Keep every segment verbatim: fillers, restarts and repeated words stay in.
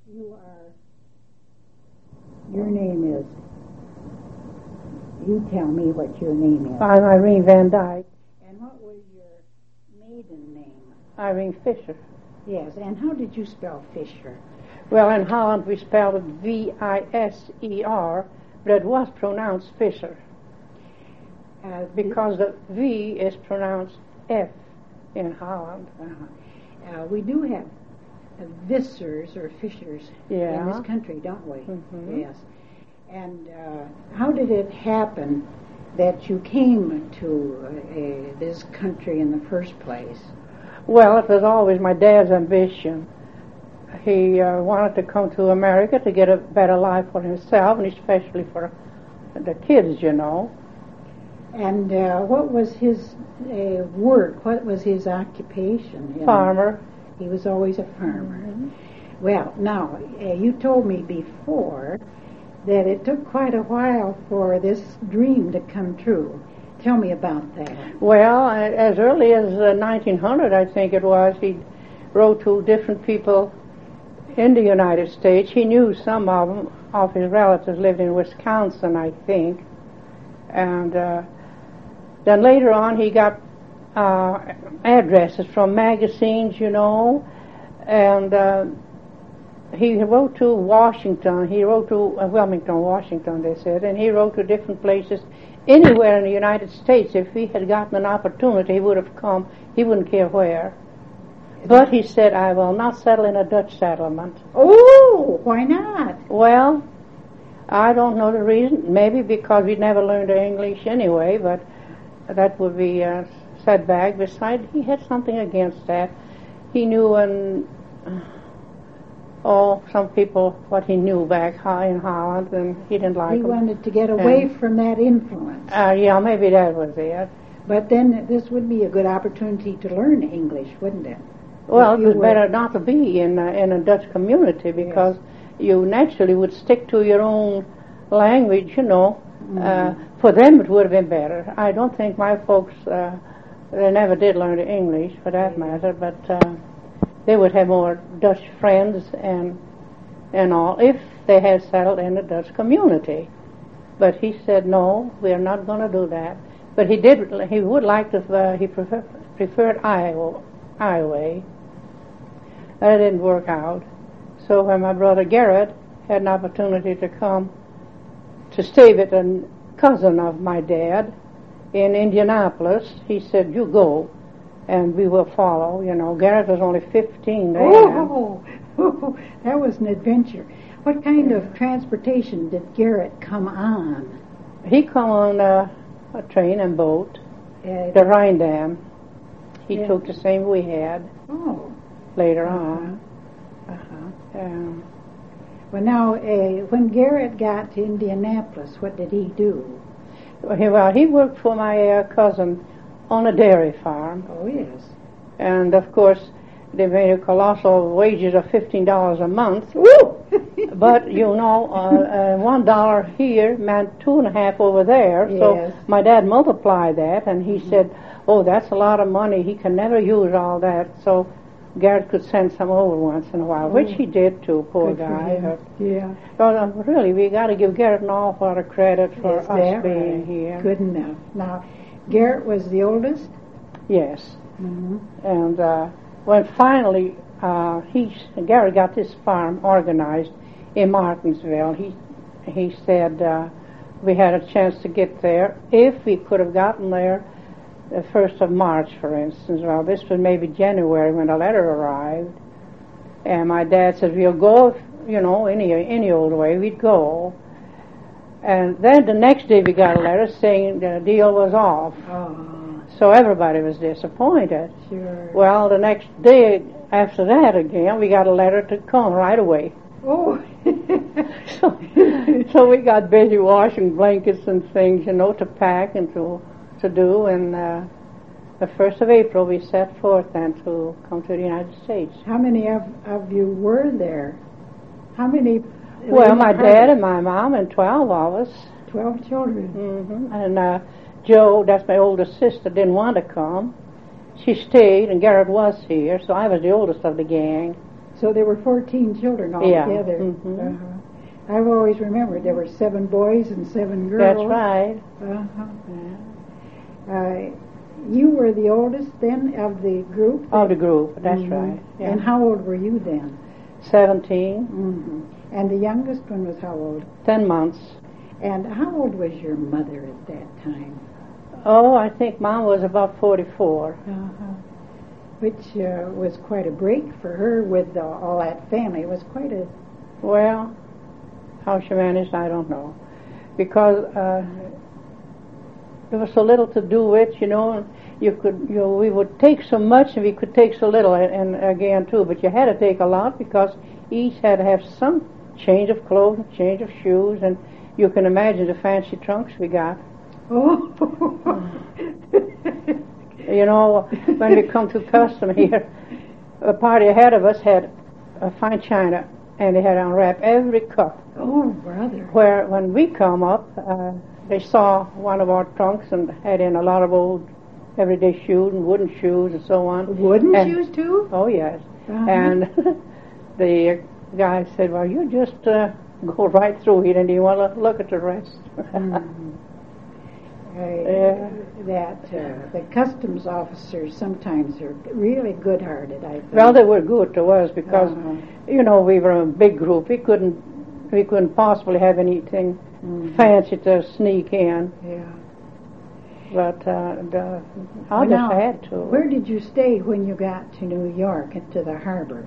You are, your name is, you tell me what your name is. I'm Irene Van Dyke. And what was your maiden name? Irene Fisher. Yes, and how did you spell Fisher? Well, in Holland we spelled it V I S E R, but it was pronounced Fisher. Uh, because the V is pronounced F in Holland. Uh-huh. Uh, we do have uh, Vissers or Fishers yeah. in this country, don't we? Mm-hmm. Yes. And uh, how did it happen that you came to uh, this country in the first place? Well, it was always my dad's ambition. He uh, wanted to come to America to get a better life for himself, and especially for the kids, you know. And uh, what was his uh, work? What was his occupation? You Farmer. know? He was always a farmer. Mm-hmm. Well, now, uh, you told me before that it took quite a while for this dream to come true. Tell me about that. Well, as early as uh, nineteen hundred, I think it was, he wrote to different people in the United States. He knew some of them, of his relatives lived in Wisconsin, I think. And uh, then later on he got uh, addresses from magazines, you know, and uh, he wrote to Washington. He wrote to uh, Wilmington, Washington, they said, and he wrote to different places. Anywhere in the United States, if he had gotten an opportunity, he would have come. He wouldn't care where. But he said, I will not settle in a Dutch settlement. Oh, why not? Well, I don't know the reason. Maybe because we never learned English anyway, but that would be a setback. Besides, he had something against that. He knew, and oh, some people, what he knew back in Holland, and he didn't like He them. wanted to get away and, from that influence. Uh, yeah, maybe that was it. But then this would be a good opportunity to learn English, wouldn't it? Well, If it you was were- better not to be in a, in a Dutch community because you naturally would stick to your own language, you know. Mm-hmm. Uh, for them it would have been better. I don't think my folks, uh, they never did learn English for that matter, but uh, they would have more Dutch friends and and all if they had settled in the Dutch community. But he said, no, we are not going to do that. But he did, he would like to, uh, he prefer, preferred Iowa, Iowa. That didn't work out. So when my brother Garrett had an opportunity to come to stay with a cousin of my dad in Indianapolis, he said, you go, and we will follow. You know, Garrett was only fifteen then. Oh, oh, that was an adventure. What kind of transportation did Garrett come on? He come on uh, a train and boat, Uh, the Rhine Dam. He Yeah. took the same we had oh, later uh-huh. on. Uh-huh. Um, Well, now, uh, when Garrett got to Indianapolis, what did he do? he, well, he worked for my uh, cousin on a dairy farm. Oh, yes. And, of course, they made a colossal wages of fifteen dollars a month. Woo! But, you know, uh, uh, one dollar here meant two and a half over there. Yes. So my dad multiplied that, and he said, oh, that's a lot of money. He can never use all that. So Garrett could send some over once in a while, which Oh. he did too, poor Good for guy. him. Yeah. But uh, really, we got to give Garrett an awful lot of credit for Is us that being right? here. Good enough. Now, Garrett was the oldest? Yes. Mm-hmm. And uh, when finally uh, he Garrett got this farm organized in Martinsville, he he said uh, we had a chance to get there if we could have gotten there the first of March, for instance. Well, this was maybe January when the letter arrived, and my dad said, "We'll go, if, you know, any any old way, we'd go." And then the next day we got a letter saying the deal was off. Oh, So everybody was disappointed. sure. Well, the next day after that again, we got a letter to come right away. Oh. So, so we got busy washing blankets and things, you know, to pack and to to do. And uh, the first of April, we set forth then to come to the United States. How many of, of you were there? How many? Well, my dad and my mom and twelve of us. Twelve children. hmm And uh, Joe, that's my oldest sister, didn't want to come. She stayed, and Garrett was here, so I was the oldest of the gang. So there were fourteen children Yeah. altogether. Mhm. Uh-huh. I've always remembered there were seven boys and seven girls. That's right. Uh-huh. Yeah. Uh, you were the oldest then of the group? Of the group, that's Mhm. right. Yeah. And how old were you then? Seventeen, Mm-hmm. And the youngest one was how old? ten months. And how old was your mother at that time? Oh, I think Mom was about forty-four. Uh-huh. Which uh, was quite a break for her with uh, all that family. It was quite a... Well, how she managed, I don't know. Because uh, there was so little to do with, you know. You could, you know, we would take so much and we could take so little, and, and again too. But you had to take a lot because each had to have some change of clothes, change of shoes, and you can imagine the fancy trunks we got. Oh. You know, when we come to custom here, a party ahead of us had a fine china, and they had to unwrap every cup. Oh, brother. Where when we come up, uh, they saw one of our trunks and had in a lot of old everyday shoes and wooden shoes and so on. Wooden and, shoes too? Oh yes. Uh-huh. And the guy said, "Well, you just uh, go right through it, and you want to look at the rest." Mm-hmm. Uh, Yeah. That uh, the customs officers sometimes are really good-hearted, I think. Well, they were good to us because, Uh-huh. you know, we were a big group. We couldn't, we couldn't possibly have anything Mhm. fancy to sneak in. Yeah. But uh, the, I Well, just now, had to. Where did you stay when you got to New York and to the harbor?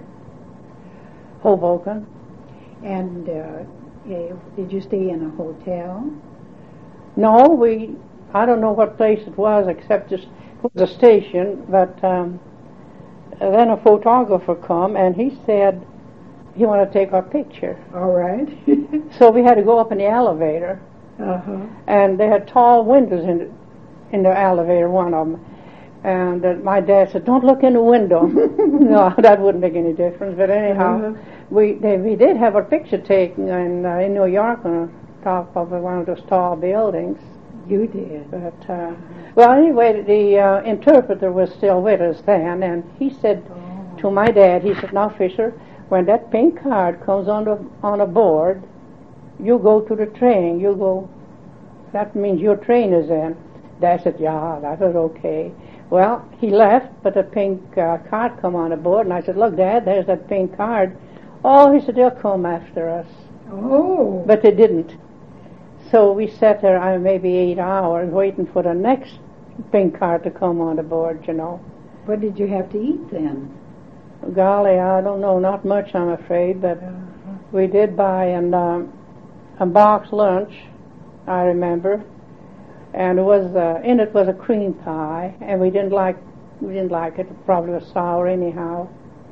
Hoboken. And uh, eh, did you stay in a hotel? No, we. I don't know what place it was, except just it was a station. But um, then a photographer come, and he said he wanted to take our picture. All right. So we had to go up in the elevator, Uh-huh. and they had tall windows in the, in the elevator, one of them. And uh, my dad said, "Don't look in the window." No, that wouldn't make any difference. But anyhow, Uh-huh. we they, we did have a picture taken in uh, in New York on the top of one of those tall buildings. You did. But uh, well, anyway, the uh, interpreter was still with us then, and he said Oh. to my dad, he said, "Now, Fisher, when that pink card comes on the on a board, you go to the train. You go. That means your train is in." Dad said, "Yeah, that was okay." Well, he left, but the pink uh, card come on the board, and I said, "Look, Dad, there's that pink card." Oh, he said, "They'll come after us," Oh. but they didn't. So we sat there uh, maybe eight hours waiting for the next pink card to come on the board, you know. What did you have to eat then? Golly, I don't know, not much, I'm afraid, but Uh-huh. we did buy an, um, a box lunch, I remember, and it was uh, in it was a cream pie, and we didn't like we didn't like it. It probably was sour anyhow.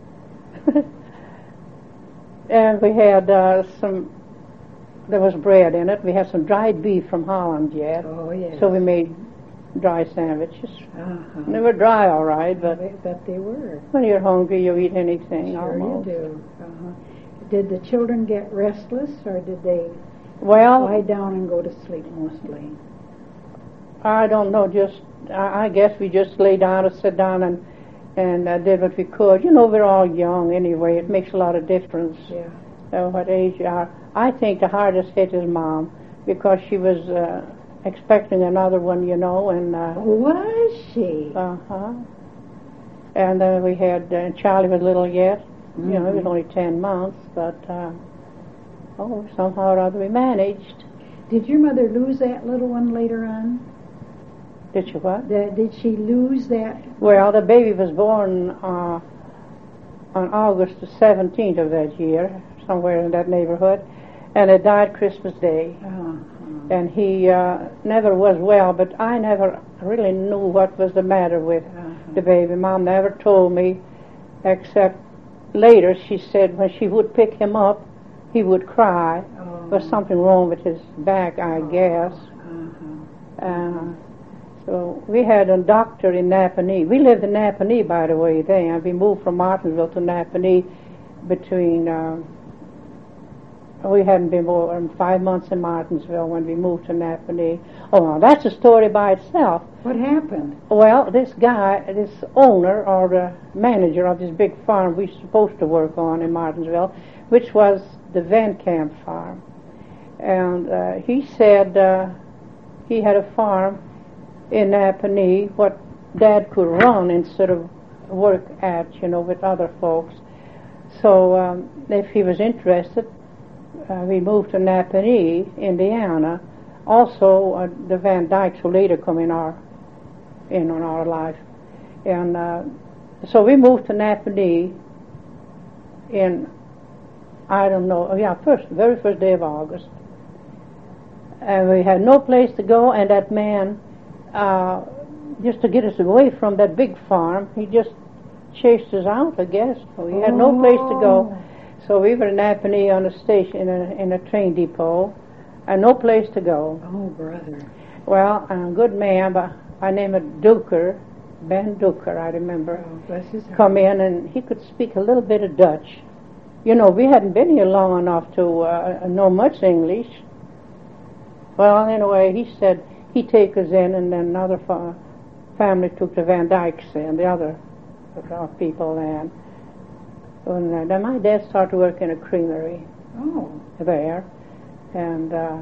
And we had uh, some. There was bread in it. We had some dried beef from Holland yet, Oh, yes. so we made dry sandwiches. Uh-huh. They were dry, all right, but But, but they were. when you're hungry, you eat anything Sure almost. you do. Uh-huh. Did the children get restless, or did they Well, lie down and go to sleep mostly? I don't know. Just I, I guess we just lay down and sit down and and uh, did what we could. You know, we're all young anyway. It makes a lot of difference Yeah. uh, what age you are. I think the hardest hit is Mom because she was uh, expecting another one, you know, and uh Was she? huh. And then we had uh, Charlie was little yet. You know, he was Mhm. only ten months, but uh, oh, somehow or other we managed. Did your mother lose that little one later on? Did you what? The, did she lose that? Well, the baby was born uh, on August the seventeenth of that year, somewhere in that neighborhood, and it died Christmas Day. Uh-huh. And he uh, never was well, but I never really knew what was the matter with Uh-huh. the baby. Mom never told me, except later she said when she would pick him up, he would cry. Oh. There was something wrong with his back, I guess. Uh-huh. Uh, so we had a doctor in Napanee. We lived in Napanee, by the way, then. We moved from Martinsville to Napanee between uh, we hadn't been more than five months in Martinsville when we moved to Napanee. Oh, now that's a story by itself. What happened? Well, this guy, this owner or the manager of this big farm we were supposed to work on in Martinsville, which was the Van Camp farm. And uh, he said uh, he had a farm in Napanee what Dad could run instead of work at, you know, with other folks. So um, if he was interested, uh, we moved to Napanee, Indiana. Also, uh, the Van Dykes who later come in our in on our life, and uh, so we moved to Napanee in I don't know, oh yeah, first very first day of August, and we had no place to go. And that man, uh, just to get us away from that big farm, he just chased us out, I guess. So we had no place to go. So we were in Napanee on a station, in a, in a train depot, and no place to go. Oh, brother. Well, a good man by, by name of Duker, Ben Duker, I remember, Oh, bless his heart. come in, and he could speak a little bit of Dutch. You know, we hadn't been here long enough to uh, know much English. Well, anyway, he said he'd take us in, and then another fa- family took the Van Dykes in, the other uh, people then. And uh, then my dad started to work in a creamery Oh, there, and uh,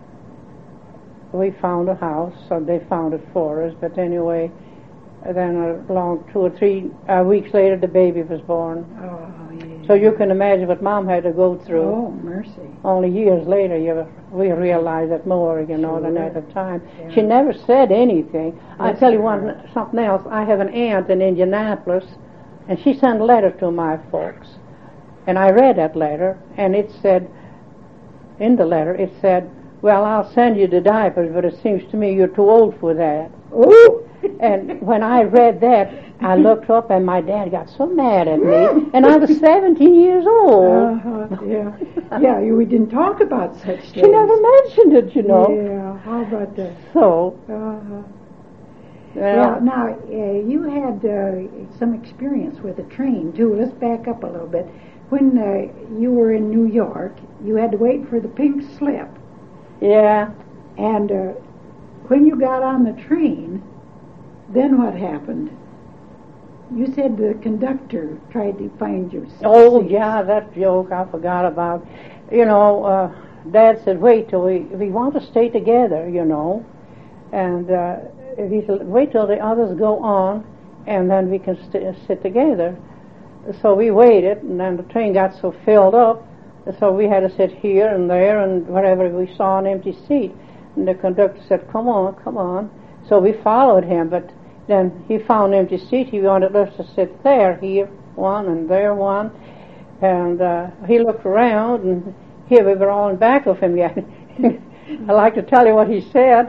we found a house, so they found it for us. But anyway, then a long two or three uh, weeks later, the baby was born. oh, yeah. So you can imagine what Mom had to go through. Oh, mercy. Only years later, you we realized it more, you know, than Sure. at the time. Yeah. She never said anything. I Yes, tell you sir. one something else. I have an aunt in Indianapolis, and she sent a letter to my folks, and I read that letter, and it said, in the letter, it said, "Well, I'll send you the diapers, but it seems to me you're too old for that." Oh! And when I read that, I looked up, and my dad got so mad at me, and I was seventeen years old. Uh-huh, yeah. Yeah, you, we didn't talk about such things. She never mentioned it, you know. Yeah, how about that? So, Uh-huh. well, Well, now, uh, you had uh, some experience with a train, too. Let's back up a little bit. When uh, you were in New York, you had to wait for the pink slip. yeah. And uh, when you got on the train, then what happened? You said the conductor tried to find you. Oh, seats. yeah, that joke I forgot about. You know, uh, Dad said, wait till we, we want to stay together, you know. And uh, he said, wait till the others go on, and then we can st- sit together. So we waited, and then the train got so filled up, so we had to sit here and there and wherever we saw an empty seat. And the conductor said, come on, come on. So we followed him, but then he found an empty seat. He wanted us to sit there, here one and there one. And uh, he looked around, and here we were all in back of him yet. I like to tell you what he said.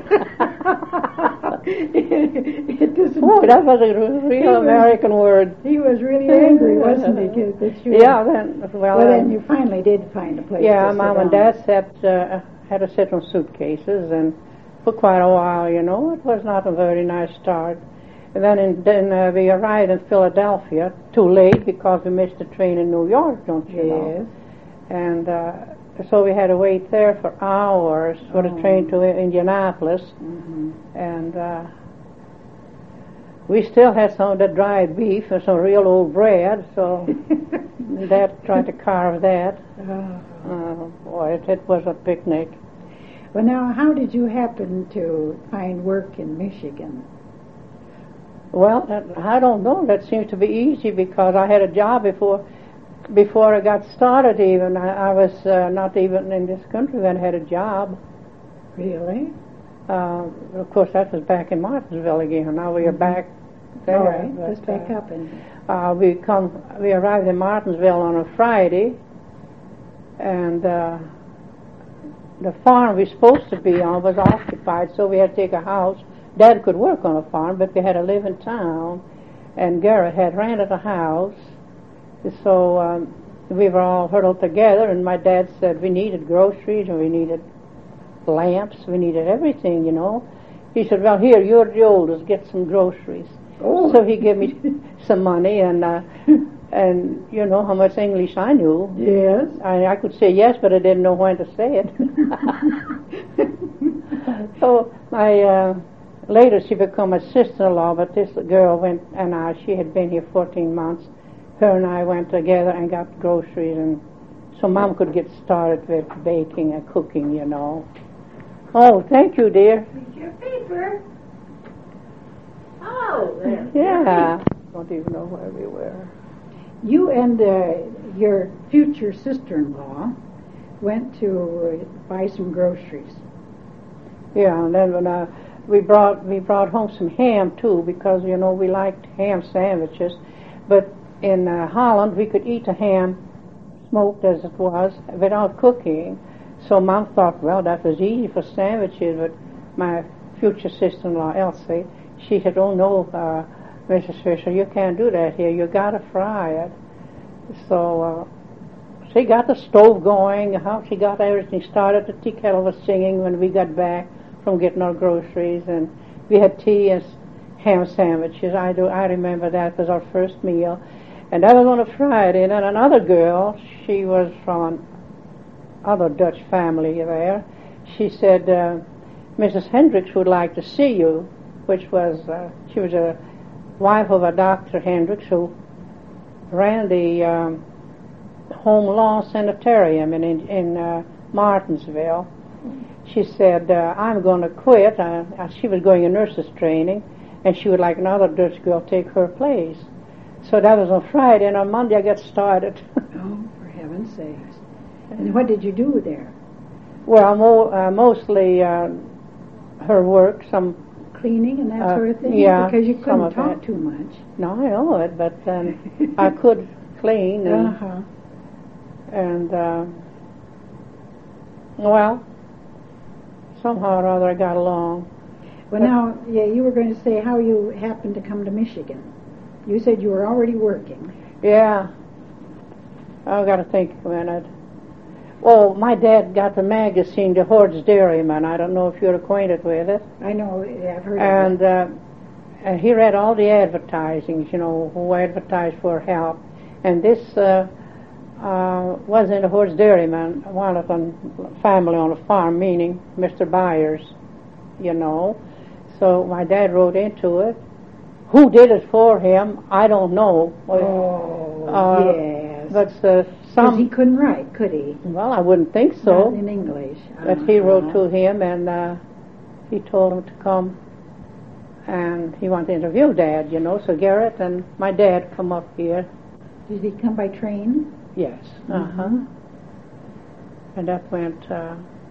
it doesn't. Oh, that was a real was- American word. He was really angry, wasn't he? That that you Yeah, then, well, Well, then then- you finally did find a place. yeah, to sit Mom and down. Dad sat, uh, had to sit on suitcases, and for quite a while, you know, it was not a very nice start. And then, in, then uh, we arrived in Philadelphia too late because we missed the train in New York, don't you know? Yes. And uh, so we had to wait there for hours for the Oh. train to Indianapolis, Mm-hmm. and uh, we still had some of the dried beef and some real old bread, so Dad tried to carve that. Oh. Uh, boy, it, it was a picnic. Well, now, how did you happen to find work in Michigan? Well, that, I don't know. That seems to be easy because I had a job before before I got started even. I, I was uh, not even in this country when I had a job. Really? Uh, of course, that was back in Martinsville again. Now we are back there. All right, but, let's back uh, up and. Uh, we come. We arrived in Martinsville on a Friday, and uh, the farm we were supposed to be on was occupied, so we had to take a house. Dad could work on a farm, but we had to live in town, and Garrett had rented a house. So um, we were all huddled together, and my dad said we needed groceries, and we needed lamps, we needed everything, you know. He said, well, here, you're the oldest, get some groceries. Oh. So he gave me some money, and uh, And you know how much English I knew. Yes. I, I could say yes, but I didn't know when to say it. So my uh, later she became my sister-in-law, but this girl went and I. She had been here fourteen months. Her and I went together and got groceries, and so Mom could get started with baking and cooking, you know. Oh, thank you, dear. Here's your paper. Oh, there. Yeah. Don't even know where we were. You and uh, your future sister-in-law went to uh, buy some groceries. Yeah, and then when uh, we brought we brought home some ham too, because you know we liked ham sandwiches. But in uh, Holland we could eat the ham smoked as it was without cooking. So Mom thought, well, that was easy for sandwiches. But my future sister-in-law Elsie, she said, oh no, uh, Missus Fisher, you can't do that here. You gotta fry it. So uh, she got the stove going. How she got everything started. The tea kettle was singing when we got back from getting our groceries, and we had tea and ham sandwiches. I do. I remember that was our first meal, and that was on a Friday. And then another girl, she was from another Dutch family there. She said, uh, Missus Hendricks would like to see you, which was uh, she was a wife of a Doctor Hendricks who ran the um, home law sanitarium in in, in uh, Martinsville. She said, uh, I'm going to quit. Uh, she was going in nurses training, and she would like another Dutch girl take her place. So that was on Friday, and on Monday I got started. Oh, for heaven's sakes. And what did you do there? Well, mo- uh, mostly uh, her work, some Cleaning and that Uh, sort of thing? yeah, Because you some couldn't of talk it. too much. No, I know it, but um, I could clean and, Uh-huh. and uh, well, somehow or other I got along. Well, now, yeah, you were going to say how you happened to come to Michigan. You said you were already working. Yeah, I've got to think a minute. Well, my dad got the magazine, The Hoard's Dairyman. I don't know if you're acquainted with it. I know, I've heard And, of it. uh, and he read all the advertisings, you know, who advertised for help. And this uh, uh, was in the Hoard's Dairyman, one of a family on a farm, meaning Mister Byers, you know. So my dad wrote into it. Who did it for him, I don't know. Oh, Uh, yes. But uh, Because he some, couldn't write, could he? well, I wouldn't think Not so. in English. But he wrote Uh-huh. to him, and uh, he told him to come, and he wanted to interview Dad, you know. So Garrett and my dad come up here. Did he come by train? Yes. Uh-huh. Mhm. And that went uh,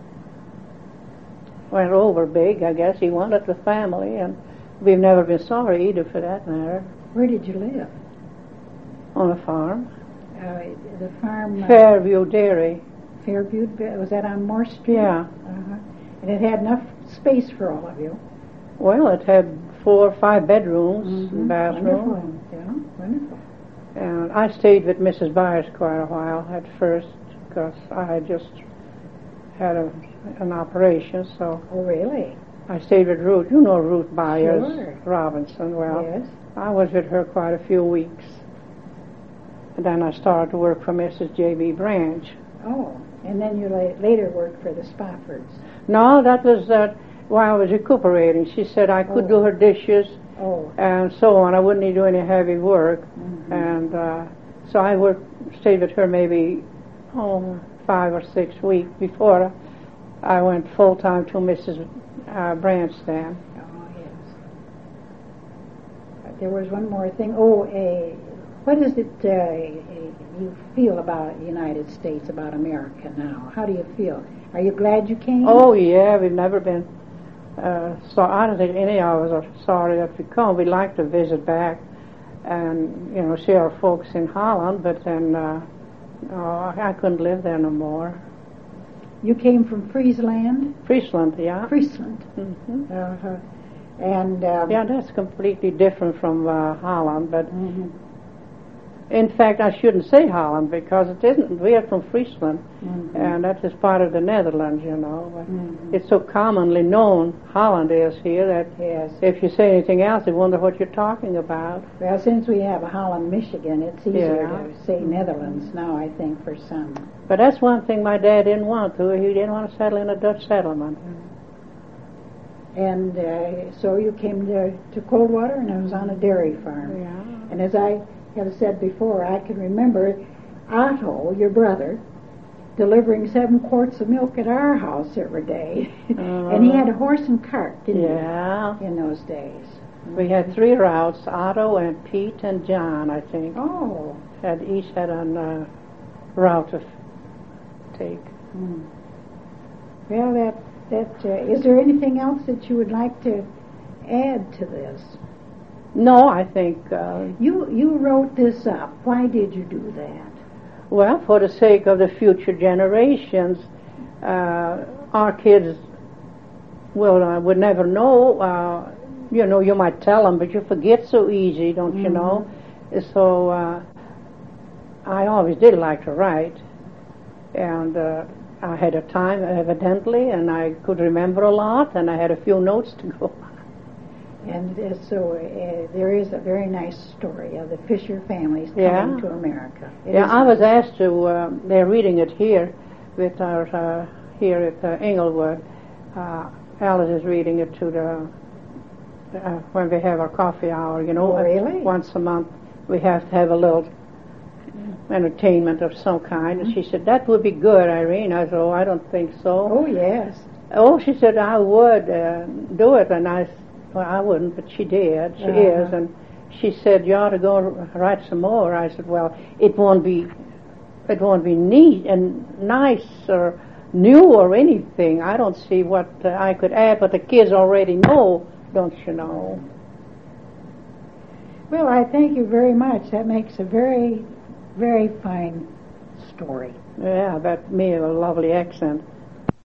went over big, I guess. He wanted the family, and we've never been sorry either, for that matter, Where did you live? on a farm. Uh, the farm... Uh, Fairview Dairy. Fairview, was that on Moore Street? Yeah. Uh-huh. And it had enough space for all of you. Well, it had four or five bedrooms, Mhm. bathroom. Wonderful. Yeah, wonderful. And I stayed with Missus Byers quite a while at first, because I had just had a, an operation, so Oh, really? I stayed with Ruth. You know Ruth Byers Sure. Robinson. Well, Yes. I was with her quite a few weeks. And then I started to work for Missus J B Branch. Oh, and then you la- later worked for the Spoffords. No, that was uh, while I was recuperating. She said I could Oh. do her dishes Oh. and so on. I wouldn't need to do any heavy work. Mhm. And uh, so I worked, stayed with her maybe oh, five or six weeks before I went full-time to Missus Uh, Branch then. Oh, yes. Uh, There was one more thing. Oh, uh, what is it uh, you feel about the United States, about America now? How do you feel? Are you glad you came? Oh, yeah, we've never been, uh, so I don't think any of us are sorry that we come. We'd like to visit back and, you know, see our folks in Holland, but then, uh, oh, I couldn't live there no more. You came from Friesland? Friesland, yeah. Friesland. hmm Uh-huh. And, um, Yeah, that's completely different from uh, Holland, but mhm. In fact, I shouldn't say Holland because it isn't. We are from Friesland, Mm-hmm. and that is part of the Netherlands, you know. But Mhm. it's so commonly known, Holland is here, that Yes. if you say anything else, they wonder what you're talking about. Well, since we have Holland, Michigan, it's easier Yeah. to say Netherlands now, I think, for some. But that's one thing my dad didn't want to. He didn't want to settle in a Dutch settlement. And uh, so you came to, to Coldwater, and it was on a dairy farm. Yeah. And as I have said before, I can remember Otto, your brother, delivering seven quarts of milk at our house every day. Uh, And he had a horse and cart, didn't Yeah. he, in those days? We had three routes, Otto and Pete and John, I think. Oh. Had each had a uh, route to f- take. Hmm. Well, that, that, uh, is there anything else that you would like to add to this? No, I think, uh, You, you wrote this up. Why did you do that? well, for the sake of the future generations, uh, our kids will uh, would never know. Uh, you know, you might tell them, but you forget so easy, don't you know? So uh, I always did like to write, and uh, I had a time, evidently, and I could remember a lot, and I had a few notes to go. And uh, so uh, there is a very nice story of the Fisher families coming Yeah. to America. It Yeah, is I was nice. asked to. Uh, they're reading it here, with our uh, here at uh, Englewood. Uh, Alice is reading it to the uh, when we have our coffee hour. You know, Oh, really? once a month we have to have a little entertainment of some kind. And she said that would be good, Irene. I said, oh, I don't think so. Oh, yes. Oh, she said I would uh, do it, and I. s- Well, I wouldn't, but she did. She Uh-huh. is, and she said you ought to go r- write some more. I said, well, it won't be, it won't be neat and nice or new or anything. I don't see what uh, I could add, but the kids already know, don't you know? Well, I thank you very much. That makes a very, very fine story. Yeah, that me a lovely accent.